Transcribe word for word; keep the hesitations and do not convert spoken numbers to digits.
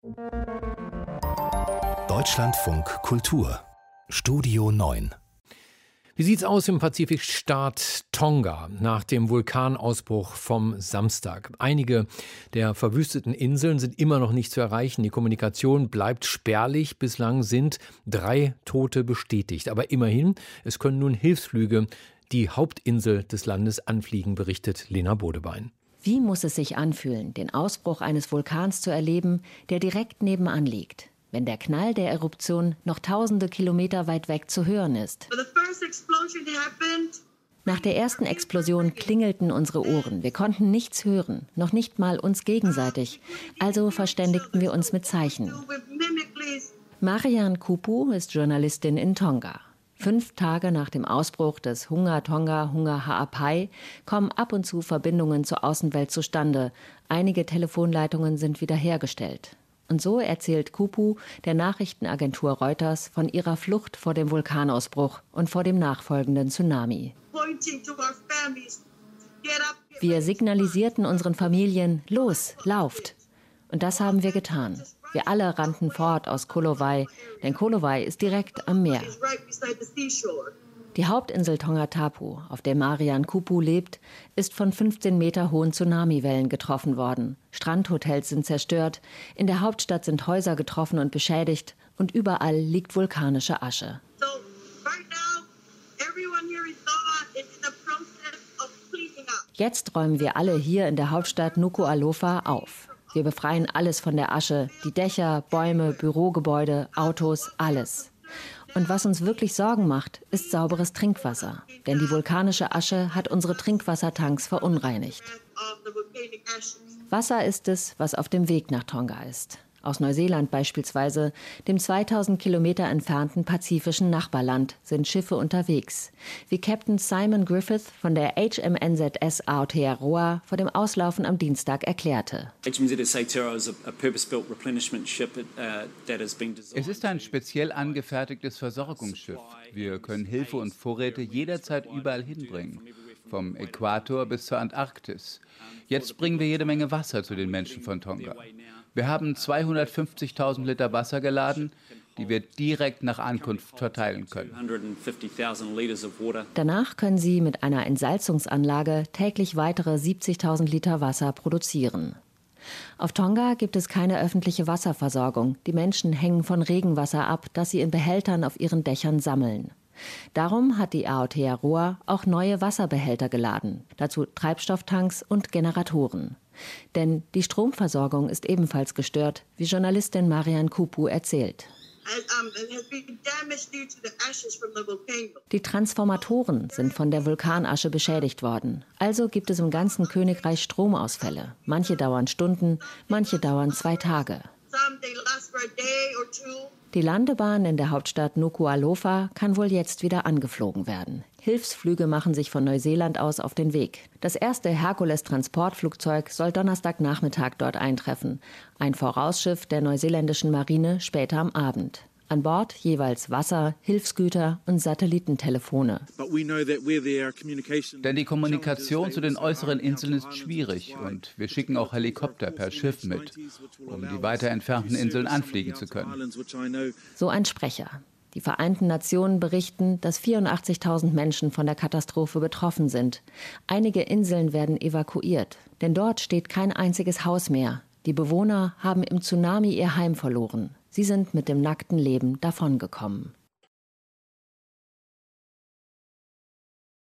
Deutschlandfunk Kultur Studio neun. Wie sieht's aus im Pazifikstaat Tonga nach dem Vulkanausbruch vom Samstag? Einige der verwüsteten Inseln sind immer noch nicht zu erreichen. Die Kommunikation bleibt spärlich. Bislang sind drei Tote bestätigt. Aber immerhin, es können nun Hilfsflüge die Hauptinsel des Landes anfliegen, berichtet Lena Bodebein. Wie muss es sich anfühlen, den Ausbruch eines Vulkans zu erleben, der direkt nebenan liegt, wenn der Knall der Eruption noch tausende Kilometer weit weg zu hören ist? Nach der ersten Explosion klingelten unsere Ohren. Wir konnten nichts hören, noch nicht mal uns gegenseitig. Also verständigten wir uns mit Zeichen. Marianne Kupu ist Journalistin in Tonga. Fünf Tage nach dem Ausbruch des Hunga Tonga Hunga Ha'apai kommen ab und zu Verbindungen zur Außenwelt zustande. Einige Telefonleitungen sind wiederhergestellt. Und so erzählt Kupu der Nachrichtenagentur Reuters von ihrer Flucht vor dem Vulkanausbruch und vor dem nachfolgenden Tsunami. Wir signalisierten unseren Familien, los, lauft. Und das haben wir getan. Wir alle rannten fort aus Kolowai, denn Kolowai ist direkt am Meer. Die Hauptinsel Tongatapu, auf der Marianne Kupu lebt, ist von fünfzehn Meter hohen Tsunamiwellen getroffen worden. Strandhotels sind zerstört, in der Hauptstadt sind Häuser getroffen und beschädigt und überall liegt vulkanische Asche. Jetzt räumen wir alle hier in der Hauptstadt Nuku'alofa auf. Wir befreien alles von der Asche, die Dächer, Bäume, Bürogebäude, Autos, alles. Und was uns wirklich Sorgen macht, ist sauberes Trinkwasser. Denn die vulkanische Asche hat unsere Trinkwassertanks verunreinigt. Wasser ist es, was auf dem Weg nach Tonga ist. Aus Neuseeland beispielsweise, dem zweitausend Kilometer entfernten pazifischen Nachbarland, sind Schiffe unterwegs. Wie Captain Simon Griffith von der H M N Z S Aotearoa vor dem Auslaufen am Dienstag erklärte. Es ist ein speziell angefertigtes Versorgungsschiff. Wir können Hilfe und Vorräte jederzeit überall hinbringen. Vom Äquator bis zur Antarktis. Jetzt bringen wir jede Menge Wasser zu den Menschen von Tonga. Wir haben zweihundertfünfzigtausend Liter Wasser geladen, die wir direkt nach Ankunft verteilen können. Danach können sie mit einer Entsalzungsanlage täglich weitere siebzigtausend Liter Wasser produzieren. Auf Tonga gibt es keine öffentliche Wasserversorgung. Die Menschen hängen von Regenwasser ab, das sie in Behältern auf ihren Dächern sammeln. Darum hat die Aotearoa auch neue Wasserbehälter geladen, dazu Treibstofftanks und Generatoren. Denn die Stromversorgung ist ebenfalls gestört, wie Journalistin Marianne Kupu erzählt. Die Transformatoren sind von der Vulkanasche beschädigt worden. Also gibt es im ganzen Königreich Stromausfälle. Manche dauern Stunden, manche dauern zwei Tage. Die Landebahn in der Hauptstadt Nuku'alofa kann wohl jetzt wieder angeflogen werden. Hilfsflüge machen sich von Neuseeland aus auf den Weg. Das erste Herkules-Transportflugzeug soll Donnerstagnachmittag dort eintreffen. Ein Vorausschiff der neuseeländischen Marine später am Abend. An Bord jeweils Wasser, Hilfsgüter und Satellitentelefone. Denn die Kommunikation zu den äußeren Inseln ist schwierig und wir schicken auch Helikopter per Schiff mit, um die weiter entfernten Inseln anfliegen zu können. So ein Sprecher. Die Vereinten Nationen berichten, dass vierundachtzigtausend Menschen von der Katastrophe betroffen sind. Einige Inseln werden evakuiert, denn dort steht kein einziges Haus mehr. Die Bewohner haben im Tsunami ihr Heim verloren. Sie sind mit dem nackten Leben davongekommen.